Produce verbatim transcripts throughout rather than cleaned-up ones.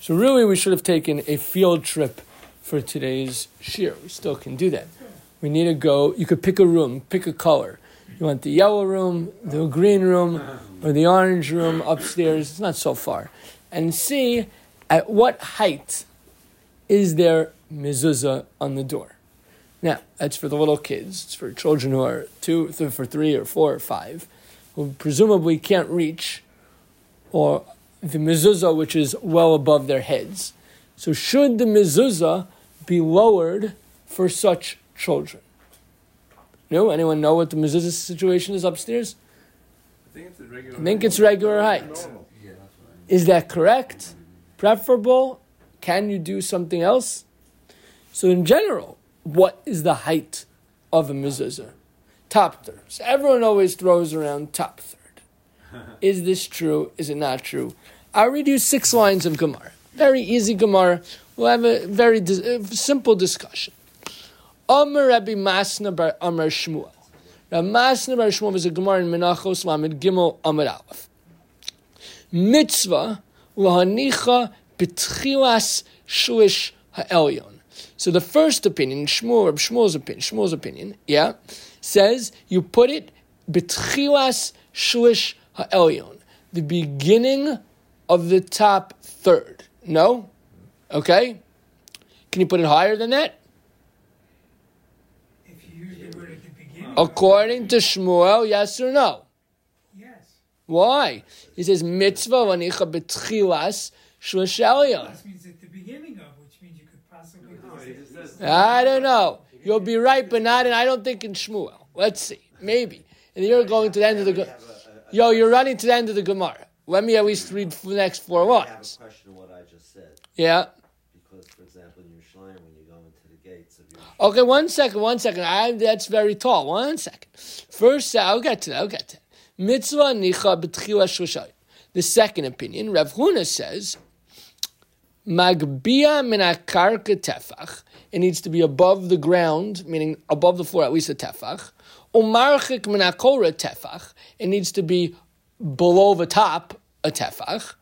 So really, we should have taken a field trip for today's shir. We still can do that. We need to go, you could pick a room, pick a color. You want the yellow room, the green room, or the orange room upstairs. It's not so far. And see at what height is there mezuzah on the door. Now, that's for the little kids. It's for children who are two, th- for three or four or five, who presumably can't reach, or the mezuzah, which is well above their heads. So should the mezuzah be lowered for such children? No? Anyone know what the mezuzah situation is upstairs? I think it's a regular I think it's regular height. Yeah. Is that correct? Preferable? Can you do something else? So in general, what is the height of a mezuzah? Top third. So everyone always throws around top third. Is this true? Is it not true? I'll read you six lines of Gemara. Very easy Gemara. We'll have a very dis- a simple discussion. Amar Rabbi Masna bar Amar Shmuel. Rabbi Masna bar Shmuel was a Gemara in Menachos Lamed Gimel Amar Aleph. Mitzvah lahanicha b'tchilas shlish ha'elyon. So the first opinion, Shmuel, Rabbi Shmuel's opinion, Shmuel's opinion, yeah, says you put it b'tchilas shlish ha'elyon, the beginning of the top third. No? Okay? Can you put it higher than that? According to Shmuel, yes or no? Yes. Why? He says, mitzvah v'anicha b'tchilas shlish elyon. That means at the beginning of, which means you could possibly... I don't know. You'll be right, but not in, I don't think in Shmuel. Let's see. Maybe. And you're going to the end of the... Ge- Yo, you're running to the end of the Gemara. Let me at least read the next four lines. I have a question on what I just said. Yeah. Because, for example, in Yerushalayim, when you go into the gates of Yerushalayim... Okay, one second, one second. I, that's very tall. One second. First, I'll get to that, I'll get to that. Mitzvah nicha b'tchila shloshayim. The second opinion, Rav Huna says, Magbia min akarka tefach. It needs to be above the ground, meaning above the floor, at least a tefach. Umarchik min akora tefach. It needs to be below the top, a tefach.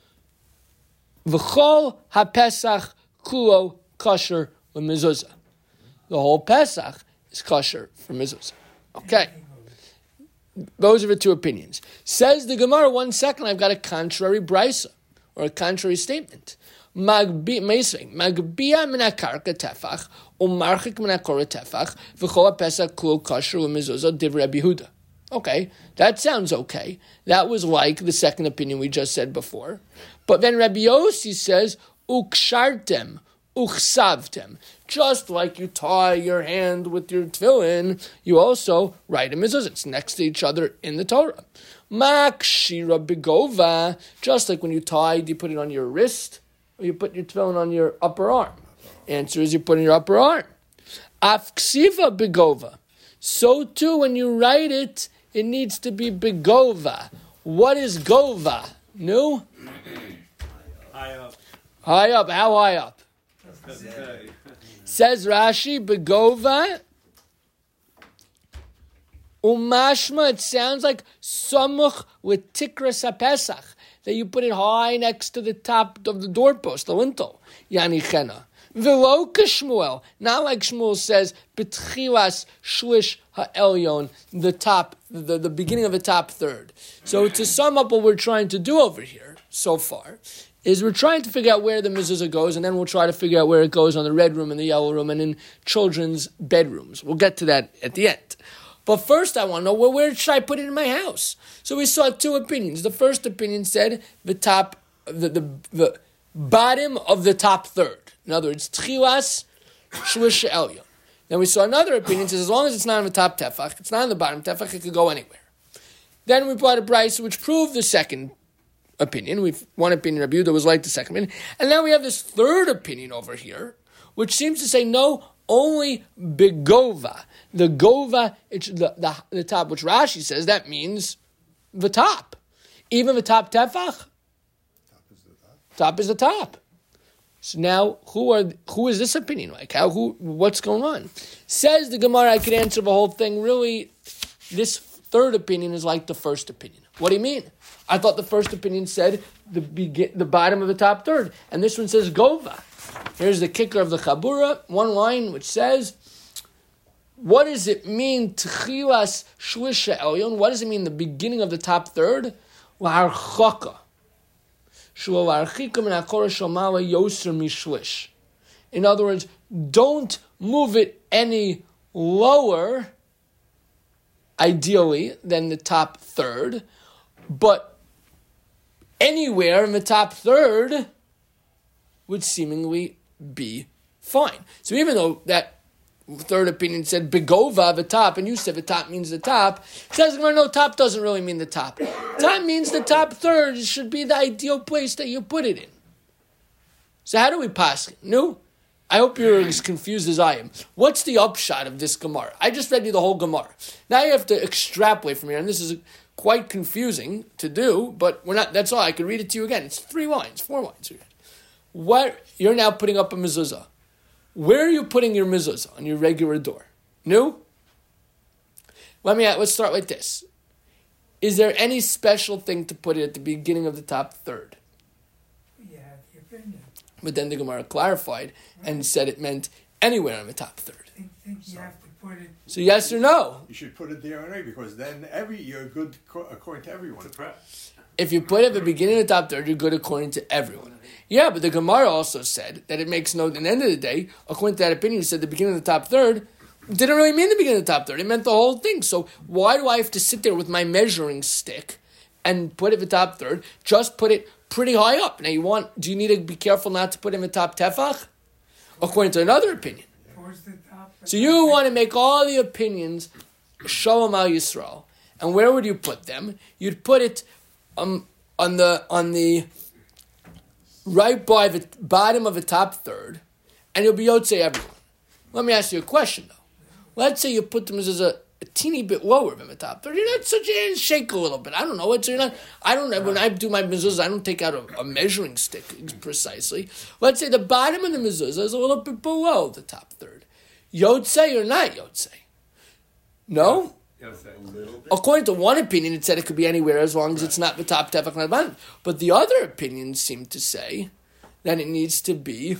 V'chol ha-pesach kulo kosher l'mezuzah. The whole Pesach is kosher for mezuzah. Okay. Those are the two opinions. Says the Gemara, one second, I've got a contrary brisa, or a contrary statement. Magbia min akarka tefach, umarchik min akora tefach, v'chol ha-pesach kulo kosher l'mezuzah divrei Rabbi Yehuda. Okay, that sounds okay. That was like the second opinion we just said before. But then Rabbi Yossi says, ukshartem, uchsavtem. Just like you tie your hand with your tefillin, you also write a mezuzah. It's next to each other in the Torah. Makshira begova. Just like when you tie, do you put it on your wrist, or you put your tefillin on your upper arm? Answer is you put it on your upper arm. Afksiva begova. So too, when you write it, it needs to be begova. What is gova? No? High up. High up. How high up? Says Rashi, begova. Umashma, it sounds like samuch with tikras HaPesach, that you put it high next to the top of the doorpost, the lintel. Yani chena. V'lo k'Shmuel, not like Shmuel says, b'tchilas shlish ha'elyon, the top, the, the beginning of the top third. So to sum up what we're trying to do over here, so far, is we're trying to figure out where the mezuzah goes, and then we'll try to figure out where it goes on the red room and the yellow room and in children's bedrooms. We'll get to that at the end. But first I want to know, well, where should I put it in my house? So we saw two opinions. The first opinion said the top, the, the, the bottom of the top third. In other words, tchilas shlish elyon. Then we saw another opinion says as long as it's not on the top tefach, it's not on the bottom tefach, it could go anywhere. Then we brought a brisa which proved the second opinion. We've one opinion, Rabbi Yehuda was like the second opinion, and now we have this third opinion over here, which seems to say no, only begova. The gova, it's the, the the top, which Rashi says that means the top, even the top tefach. Top is the top. Top is the top. So now, who are who is this opinion like? How who what's going on? Says the Gemara, I could answer the whole thing. Really, this third opinion is like the first opinion. What do you mean? I thought the first opinion said the begin, the bottom of the top third. And this one says Gova. Here's the kicker of the Chabura, one line which says, what does it mean, Tchilas Shlisha Elyon? What does it mean, the beginning of the top third? L'harchaka. Sh'lo min hakora shomala yoser mishlish. In other words, don't move it any lower, ideally, than the top third, but anywhere in the top third would seemingly be fine. So even though that third opinion said begova, the top, and you said the top means the top, it says, no, top doesn't really mean the top. Top means the top third should be the ideal place that you put it in. So how do we pass it? No? I hope you're as confused as I am. What's the upshot of this Gemara? I just read you the whole Gemara. Now you have to extrapolate from here, and this is quite confusing to do, but we're not. That's all. I could read it to you again. It's three lines, four lines. What you're now putting up a mezuzah. Where are you putting your mezuzah? On your regular door? No? Let me, let's start like this. Is there any special thing to put it at the beginning of the top third? You have the opinion. But then the Gemara clarified and said it meant anywhere on the top third. I think, think you have to put it. So yes or no? You should put it there anyway, because then every you're good co- according to everyone. If you put it at the beginning of the top third, you're good according to everyone. Yeah, but the Gemara also said that it makes no, at the end of the day, according to that opinion, it said the beginning of the top third didn't really mean the beginning of the top third. It meant the whole thing. So why do I have to sit there with my measuring stick and put it at the top third? Just put it pretty high up. Now you want, do you need to be careful not to put it in the top tefach? According to another opinion. Towards the top. So you want to make all the opinions Shalom Al Yisrael. And where would you put them? You'd put it um, on the on the right by the bottom of the top third, and you'll be Yotzei everyone. Let me ask you a question though. Let's say you put them as a, a teeny bit lower than the top third. You're not such a shake a little bit. I don't know. It's you're not. I don't know. When I do my mezuzah, I don't take out a, a measuring stick precisely. Let's say the bottom of the mezuzah is a little bit below the top third. Yotzei or not Yotzei? No. According to one opinion, it said it could be anywhere as long as right. It's not the top tefach, not the bottom. But the other opinions seem to say that it needs to be.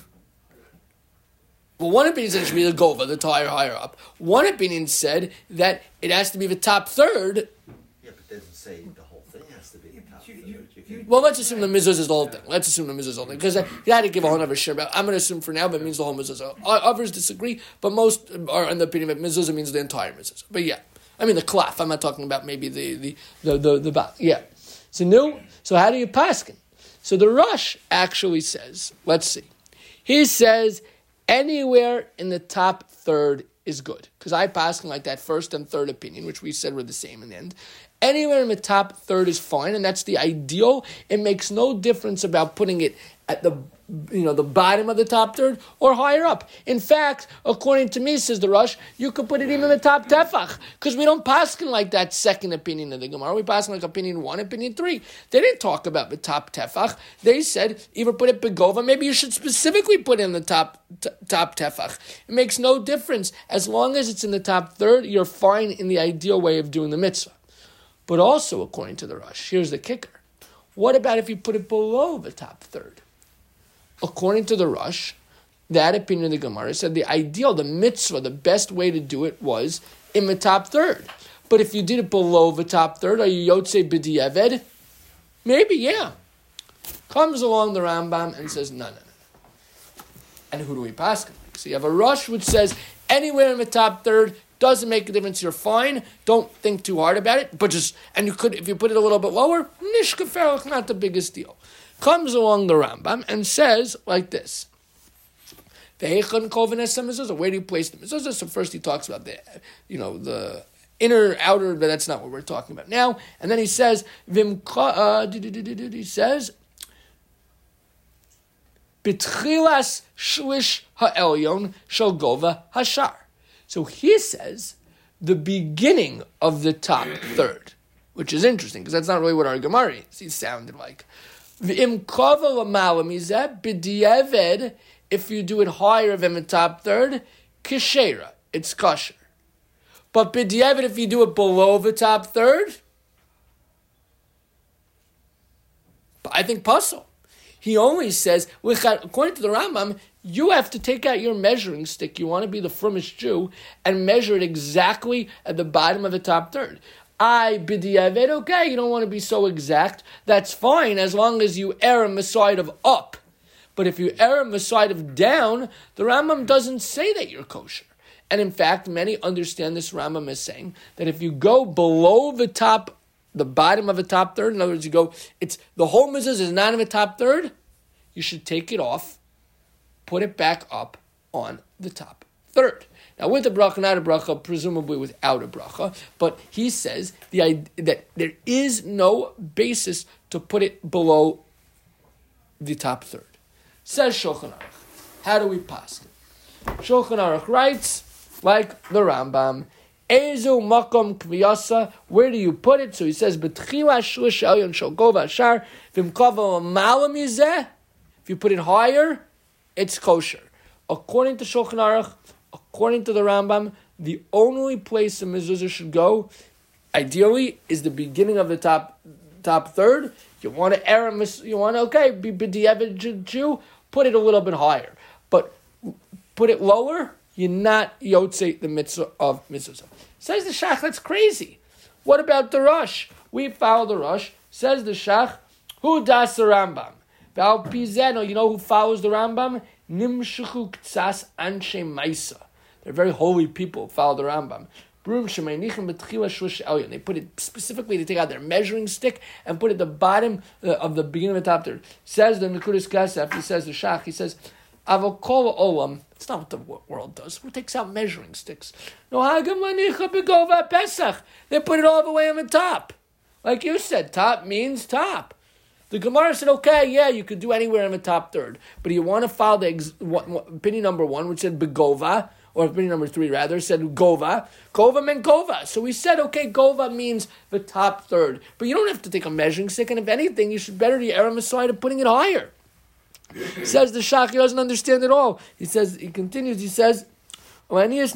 Well, one opinion said it should be the gova, the tire higher up. One opinion said that it has to be the top third. Yeah, but it doesn't say the whole thing has to be the top You- third. you- You can- Well, let's assume the mezuzah is the whole thing. Let's assume the mezuzah is the whole thing. Because you had to give a whole other share. But I'm going to assume for now that it means the whole mezuzah. Others disagree, but most are in the opinion that mezuzah means the entire mezuzah. But yeah. I mean the klaf. I'm not talking about maybe the the the the, the, the yeah. So no. So how do you paskin? So the Rush actually says, let's see. He says anywhere in the top third is good, because I paskin like that first and third opinion, which we said were the same in the end. Anywhere in the top third is fine, and that's the ideal. It makes no difference about putting it at the you know the bottom of the top third or higher up. In fact, according to me, says the Rush, you could put it even in the top tefach, because we don't paskin like that second opinion of the Gemara. We paskin like opinion one, opinion three. They didn't talk about the top tefach. They said either put it begova. Maybe you should specifically put it in the top t- top tefach. It makes no difference as long as it's in the top third. You're fine in the ideal way of doing the mitzvah. But also, according to the Rush, here's the kicker. What about if you put it below the top third? According to the Rush, that opinion of the Gemara said the ideal, the mitzvah, the best way to do it was in the top third. But if you did it below the top third, are you Yotzei b'di'eved? Maybe, yeah. Comes along the Rambam and says, no, no, no. And who do we pass? So you have a Rush which says anywhere in the top third, doesn't make a difference, you're fine. Don't think too hard about it. But just, and you could, if you put it a little bit lower, nishkaferach, not the biggest deal. Comes along the Rambam and says like this. Where do you place the mezuzah? So first he talks about the, you know, the inner, outer, but that's not what we're talking about now. And then he says, uh, he says, B'tchilas shlish ha'elyon shel gova hashar. So he says the beginning of the top third, which is interesting because that's not really what our Gemara is. He sounded like. If you do it higher than the top third, kishera, it's kosher. But b'diavad, if you do it below the top third, But I think puzzle. He only says, according to the Rambam, you have to take out your measuring stick. You want to be the frummish Jew and measure it exactly at the bottom of the top third. I b'diavad, okay, you don't want to be so exact. That's fine as long as you err on the side of up. But if you err on the side of down, the Rambam doesn't say that you're kosher. And in fact, many understand this Rambam as saying that if you go below the top, the bottom of the top third, in other words, you go, it's the whole mezuzah is not in the top third, you should take it off, put it back up on the top third. Now, with a bracha, not a bracha, presumably without a bracha, but he says the idea that there is no basis to put it below the top third. Says Shulchan Aruch. How do we pass it? Shulchan Aruch writes, like the Rambam, Ezu makom kviyasa, where do you put it? So he says, B'tchila shlish elyon shalgova ashar, v'mkava l'mala mizeh, if you put it higher, it's kosher. According to Shulchan Aruch, according to the Rambam, the only place a mezuzah should go, ideally, is the beginning of the top top third. You want to err, you want to, okay, be b'diavad Jew, put it a little bit higher. But put it lower, you're not yotzei the mitzvah of mezuzah. Says the Shach, that's crazy. What about the Rosh? We follow the Rosh. Says the Shach, who das the Rambam? Val Pizeno, you know who follows the Rambam? Nimshuchu ktsas anshe maisa. They're very holy people who follow the Rambam. They put it specifically to take out their measuring stick and put it at the bottom of the beginning of the top third. Says the Nekudas Kasef, he says the Shach, he says, Avokol olam. It's not what the world does. Who takes out measuring sticks? No, Pesach. They put it all the way on the top. Like you said, top means top. The Gemara said, okay, yeah, you could do anywhere in the top third. But you want to follow the ex- what, what, opinion number one, which said begova, or opinion number three, rather, said gova. Gova meant gova. So we said, okay, gova means the top third. But you don't have to take a measuring stick, and if anything, you should better the error on the side of putting it higher. Says the Shach, he doesn't understand at all. He says, he continues, he says, those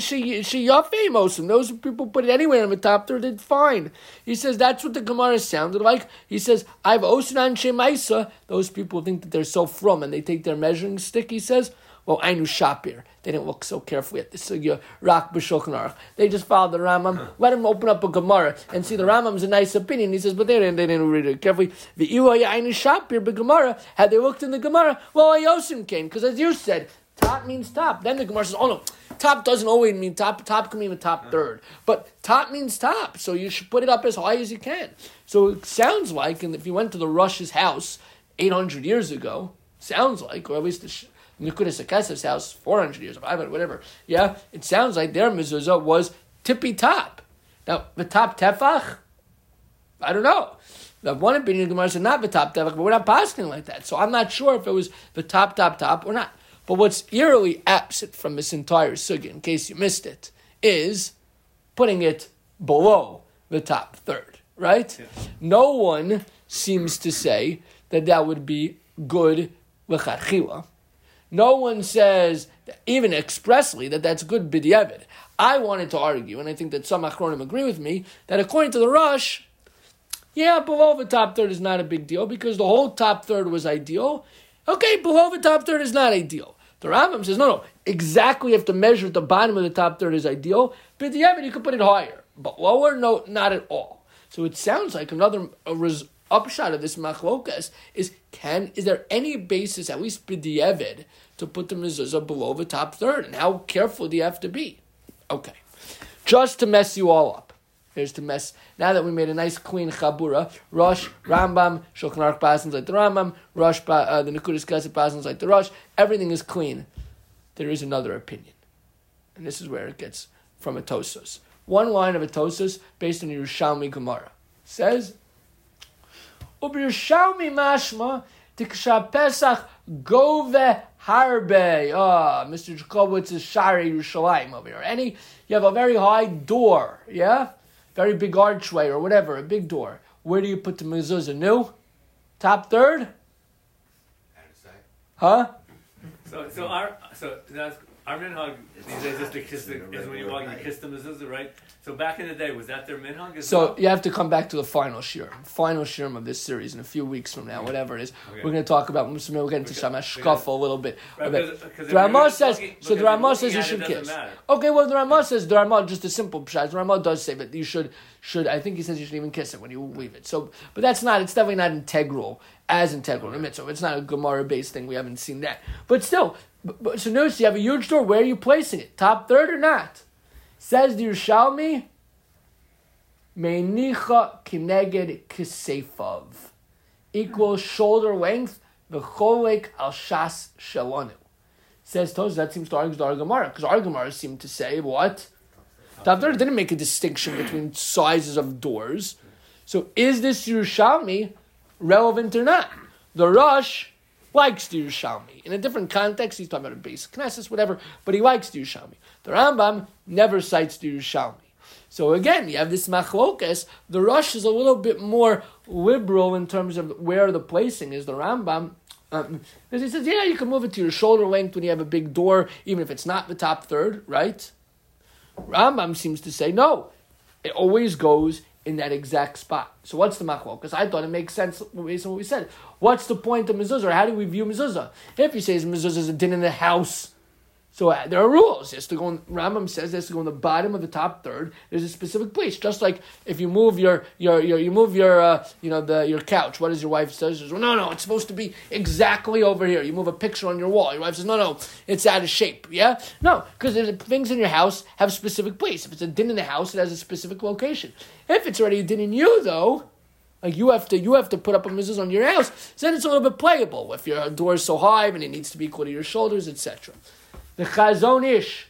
people put it anywhere in the top third, it's fine. He says, that's what the Gemara sounded like. He says, I've osunan shemaisa. Those people think that they're so from and they take their measuring stick, he says, well, Ainu Shapir. They didn't look so carefully at the Sugya, Rak B'Shulchan Aruch. They just followed the Rambam. Let him open up a Gemara and see the Rambam's a nice opinion. He says, but they didn't, they didn't read it carefully. The Iwa Ainu Shapir B'Gemara, had they looked in the Gemara, well, Ayosim came, because as you said, top means top. Then the Gemara says, oh no, top doesn't always mean top. Top can mean the top third. But top means top, so you should put it up as high as you can. So it sounds like, and if you went to the Rush's house eight hundred years ago, sounds like, or at least the Nekudas Akesev's house four hundred years, five hundred, whatever. Yeah, it sounds like their mezuzah was tippy top. Now, the top tefach, I don't know. The one opinion of Gemara said not the top tefach, but we're not passing like that. So I'm not sure if it was the top, top, top or not. But what's eerily absent from this entire sugya, in case you missed it, is putting it below the top third, right? Yeah. No one seems to say that that would be good l'chadchila. No one says, even expressly, that that's good b'diavad. I wanted to argue, and I think that some achronim agree with me, that according to the Rosh, yeah, below the top third is not a big deal, because the whole top third was ideal. Okay, below the top third is not ideal. The Rambam says, no, no, exactly you have to measure at the bottom of the top third is ideal, but the you could put it higher. But lower, no, not at all. So it sounds like another a res, upshot of this machlokas is, can, is there any basis, at least b'diavad, to put the mezuzah below the top third? And how careful do you have to be? Okay. Just to mess you all up. Here's to mess. Now that we made a nice clean chabura, Rosh, Rambam, Shulchan Aruch passes like the Rambam, Rosh, uh, the Nekudas Kasef passes like the Rosh. Everything is clean. There is another opinion, and this is where it gets from a Tosos. One line of a Tosos based on the Yerushalmi Gemara says, "Ubi Yerushalmi mashma tiksha Pesach gove harbe." Ah, Mister Jacobowitz is Shari Yerushalayim over here. Any, you have a very high door, yeah. Very big archway or whatever, a big door. Where do you put the mezuzah? New? Top third? Huh? So, so our, so that's Our minhag these days is to kiss the, is when you walk, you kiss the mezuzah, right? So back in the day, was that their minhag? As So well? you have to come back to the final shiur, final shiur of this series in a few weeks from now, whatever it is. Okay. We're going to talk about. We'll get into Okay. some hashkafa a little bit. Right, a bit. because- because if The Ramah you're just says. looking- So the because Ramah you're says you looking at it, should it kiss. doesn't matter. Okay, well the Ramah says the Ramah just a simple pshat. The Ramah does say that you should should. I think he says you should even kiss it when you leave it. So, but that's not. It's definitely not integral as integral in the mitzvah. It's not a Gemara based thing. We haven't seen that. But still, but, but, so notice you have a huge door. Where are you placing it? Top third or not? Says the Yerushalmi. Meinicha kineged kiseifav equals shoulder length v'cholek al shas shalanu. Says Toz, that seems to argue the Gemara, because our Gemara seem to say what? Top third didn't make a distinction between sizes of doors. So is this Yerushalmi relevant or not? The Rosh likes the Yerushalmi. In a different context, he's talking about a basic Knesset, whatever, but he likes the Yerushalmi. The Rambam never cites the Yerushalmi. So again, you have this machlokas. The Rosh is a little bit more liberal in terms of where the placing is. The Rambam, um, because he says, yeah, you can move it to your shoulder length when you have a big door, even if it's not the top third, right? Rambam seems to say, no, it always goes in that exact spot. So what's the machlokas? I thought it makes sense based on what we said. What's the point of mezuzah, or how do we view mezuzah? If you say mezuzah is a din in the house, so uh, there are rules. It has to go in, Rambam says it has to go in the bottom of the top third. There's a specific place. Just like if you move your your, your you move your uh, you know the your couch. What does your wife say? She says, well, no, no, it's supposed to be exactly over here. You move a picture on your wall. Your wife says, no, no, it's out of shape. Yeah, no, because things in your house have a specific place. If it's a din in the house, it has a specific location. If it's already a din in you, though. Like you have to, you have to put up a mezuzah on your house. So then it's a little bit playable. If your door is so high and it needs to be equal to your shoulders, et cetera. The Chazon Ish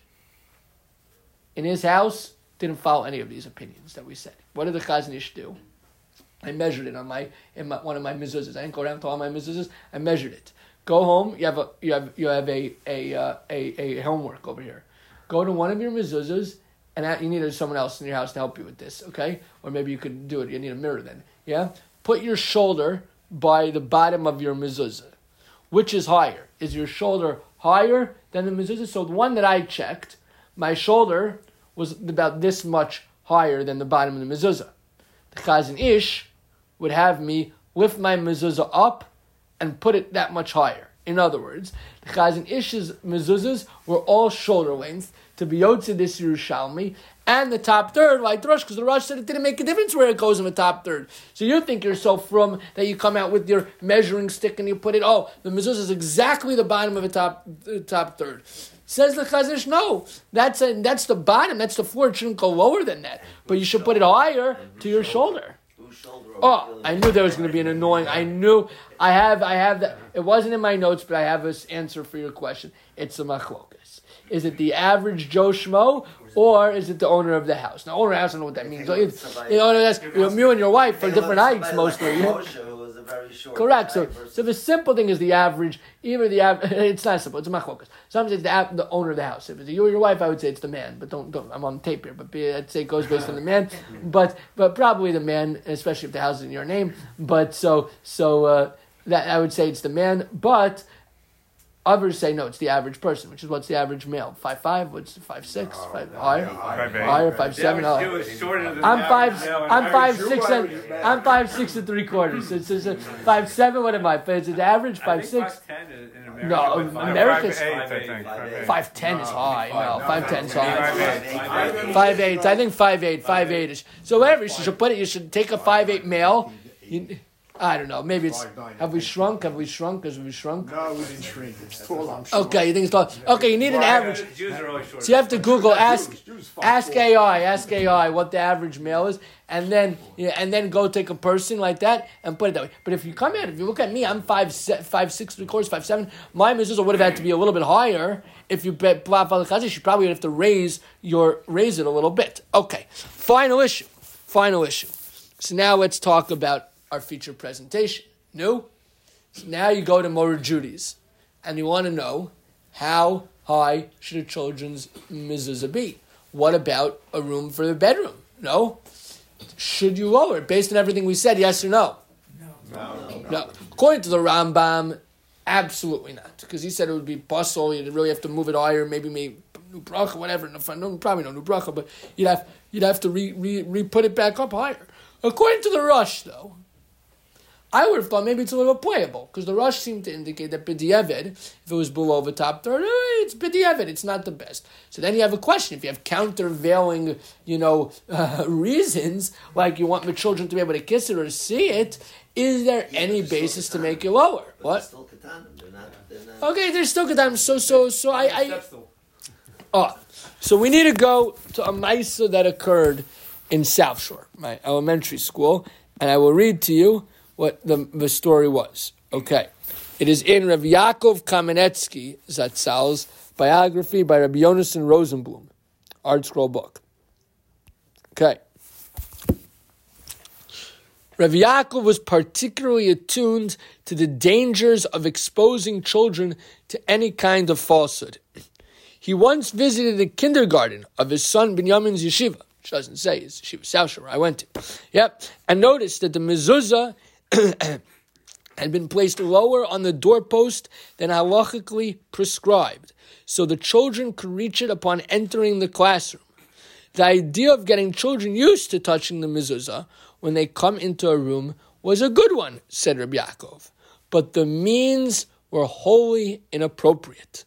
in his house didn't follow any of these opinions that we said. What did the Chazon Ish do? I measured it on my in my, one of my mezuzahs. I didn't go around to all my mezuzahs. I measured it. Go home. You have a you have you have a a uh, a, a homework over here. Go to one of your mezuzahs, and you need someone else in your house to help you with this. Okay, or maybe you could do it. You need a mirror then. Yeah, put your shoulder by the bottom of your mezuzah. Which is higher? Is your shoulder higher than the mezuzah? So the one that I checked, my shoulder was about this much higher than the bottom of the mezuzah. The Chazon Ish would have me lift my mezuzah up and put it that much higher. In other words, the Chazon Ish's mezuzahs were all shoulder length to be yotze this Yerushalmi, and the top third, like the Rosh, because the Rosh said it didn't make a difference where it goes in the top third. So you think you're so frum that you come out with your measuring stick and you put it, oh, the mezuzah is exactly the bottom of the top the top third. Says the Chazon Ish, no, that's a, that's the bottom, that's the floor. It shouldn't go lower than that. But you should put it higher to your shoulder. Oh, I knew there was going to be an annoying. I knew I have. I have that. It wasn't in my notes, but I have this answer for your question. It's a machlokas. Is it the average Joe Schmo, or is it the owner of the house? Now, owner of the house, I don't know what that means. You know, that's, you, know, you and your wife are different heights mostly. Like very short. Correct. So, so the simple thing is the average. Either the average. It's not simple. It's a machlokas. Sometimes it's the, the owner of the house. If it's you or your wife, I would say it's the man. But don't don't. I'm on tape here. But I'd say it goes based on the man. But but probably the man, especially if the house is in your name. But so so uh, that I would say it's the man. But others say no, it's the average person, which is what's the average male? Five five? What's five six? Oh, Five no, higher? no, five eight. Higher? Five seven? The Oh. average Jew is shorter than I'm the five. average male, and I'm five average six. Jew, And, average man. I'm five six and three quarters. So it's, it's a five seven. What am I? Is it average I five think six? five ten in in America. No, but five- America's- five Five eight, I eight, think. five eight. Five ten is high. No, five ten is high. Five eight. Five eight. I think five eight. Five eight is. So whatever. You should put it. You should take a five eight male. You, I don't know. Maybe it's. Have we shrunk? Have we shrunk? Have we shrunk? No, we didn't shrink. It's tall. I'm sure. Okay, you think it's tall? Okay, you need an average. Jews are always shorter. So you have to Google, ask, Jews, Jews five ask four. A I, ask A I what the average male is, and then yeah, and then go take a person like that and put it that way. But if you come in, if you look at me, I'm five se- five six three quarters, five seven. My mezuzah would have had to be a little bit higher. If you bet Plav Chazish, you probably would have to raise your raise it a little bit. Okay, final issue, final issue. So now let's talk about our feature presentation. No. So now you go to Mora Judy's, and you want to know how high should a children's mezuzah be? What about a room for the bedroom? No. Should you lower it based on everything we said? Yes or no? No. No. According to the Rambam, Absolutely not, because he said it would be bustle. You'd really have to move it higher, maybe maybe new bracha, whatever. No, no, probably no new bracha, but you'd have you'd have to re re re put it back up higher. According to the Rush, though, I would have thought maybe it's a little playable, because the Rush seemed to indicate that b'diavad, if it was below the top third, eh, it's b'diavad, it's not the best. So then you have a question. If you have countervailing, you know, uh, reasons, like you want the children to be able to kiss it or to see it, is there Yeah, any they're still basis to katanim. make it lower? But What? They're still katanim. They're not. They're not. Okay, there's still good time. So, so, so I, I, Step stool. oh, so we need to go to a Maisa that occurred in South Shore, my elementary school, and I will read to you what the, the story was. Okay. It is in Rav Yaakov Kamenetsky Zatzal's biography by Rabbi Yonason Rosenblum, Art Scroll book. Okay. Rav Yaakov was particularly attuned to the dangers of exposing children to any kind of falsehood. He once visited the kindergarten of his son Binyamin's yeshiva, which doesn't say it's yeshiva South Shore, I went to, yep, and noticed that the mezuzah had been placed lower on the doorpost than halachically prescribed, so the children could reach it upon entering the classroom. The idea of getting children used to touching the mezuzah when they come into a room was a good one, said Rabbi Yaakov, but the means were wholly inappropriate.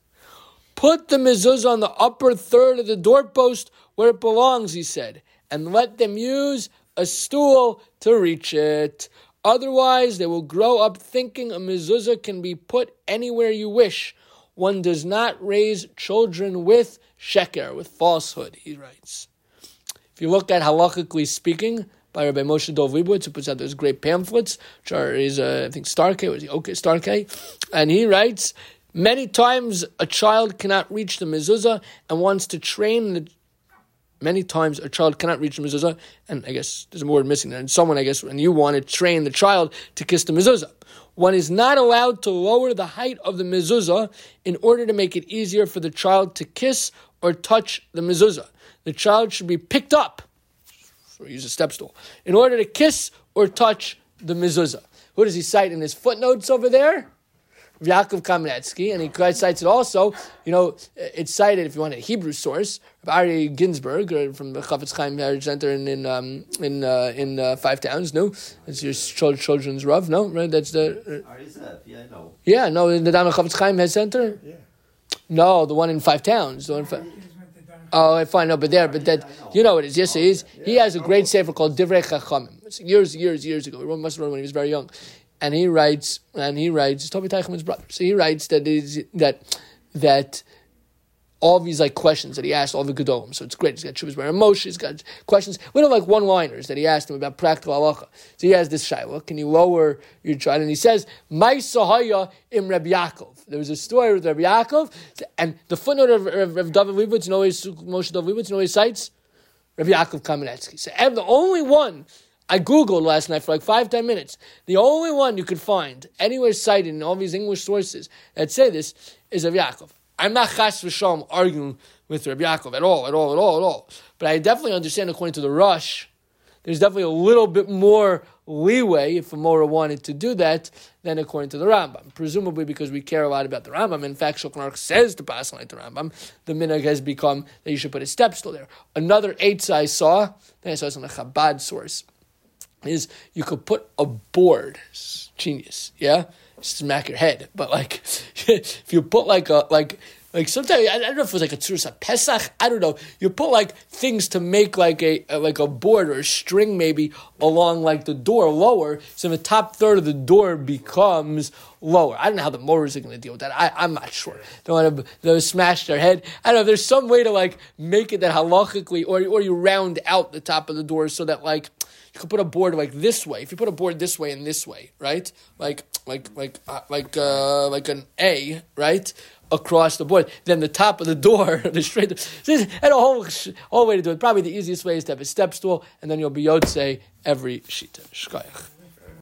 Put the mezuzah on the upper third of the doorpost where it belongs, he said, and let them use a stool to reach it. Otherwise, they will grow up thinking a mezuzah can be put anywhere you wish. One does not raise children with sheker, with falsehood, he writes. If you look at halachically speaking, by Rabbi Moshe Dov Leibowitz, who puts out those great pamphlets, which are, is, uh, I think, Starkey, or is he okay, Starkey? And he writes, many times a child cannot reach the mezuzah and wants to train the Many times a child cannot reach the mezuzah, and I guess there's a word missing there, and someone, I guess, and you want to train the child to kiss the mezuzah. One is not allowed to lower the height of the mezuzah in order to make it easier for the child to kiss or touch the mezuzah. The child should be picked up, or use a step stool, in order to kiss or touch the mezuzah. Who does he cite in his footnotes over there? Yaakov Kamenetsky, and he cites it also, you know, it's cited, if you want a Hebrew source, of Ari Ginsburg, or from the Chafetz Chaim Marriage Center in in um, in, uh, in uh, Five Towns, no? That's your ch- children's Rav, no? Right? That's the... Uh, Ari Zev, yeah, I know. Yeah, no, in the Dana Chafetz Chaim Head Center? Yeah. No, the one in Five Towns. The one in Five... Oh, I find no, but there, but that you know what it is. Yes, it is. He has a great sefer called Divrei Chachamim. It's years, years, years ago. He must have wrote when he was very young, and he writes, and he writes. Tobi Teichmann's brother. So he writes that is that that all these like questions that he asked all the gedolim. So it's great. He's got Shuvas Bar Moshe. He's got questions. We don't like one-liners that he asked him about practical halacha. So he has this shaila. Can you lower your child? And he says, "My sahaya im Rabbi Yaakov." There was a story with Rabbi Yaakov, and the footnote of, of, of David Leibowitz, you know, his, Moshe David Leibowitz, you know, his cites Rabbi Yaakov Kamenetsky. So I'm the only one I googled last night for like five ten minutes. The only one you could find anywhere cited in all these English sources that say this is Rabbi Yaakov. I'm not chas v'shalom arguing with Rabbi Yaakov at all, at all, at all, at all. But I definitely understand, according to the Rush, there's definitely a little bit more leeway if a Mora wanted to do that than according to the Rambam. Presumably because we care a lot about the Rambam. In fact, Shulchan Aruch says to pass like the Rambam, the minhag has become that you should put a step stool there. Another eights I saw, then I saw this on a Chabad source, is you could put a board. It's genius, yeah? Smack your head. But like, if you put like a, like, Like sometimes I don't know if it was like a tzuras Pesach. I don't know. You put like things to make like a, a like a board or a string maybe along like the door lower, so the top third of the door becomes lower. I don't know how the mowers are going to deal with that. I, I'm not sure. They want to smash their head. I don't know. If there's some way to like make it that halachically, or or you round out the top of the door so that like you could put a board like this way. If you put a board this way and this way, right? Like like like uh, like uh, like an A, right? Across the board, then the top of the door, the straight, and a whole whole way to do it. Probably the easiest way is to have a step stool, and then you'll be yotze every shita. Shkayach.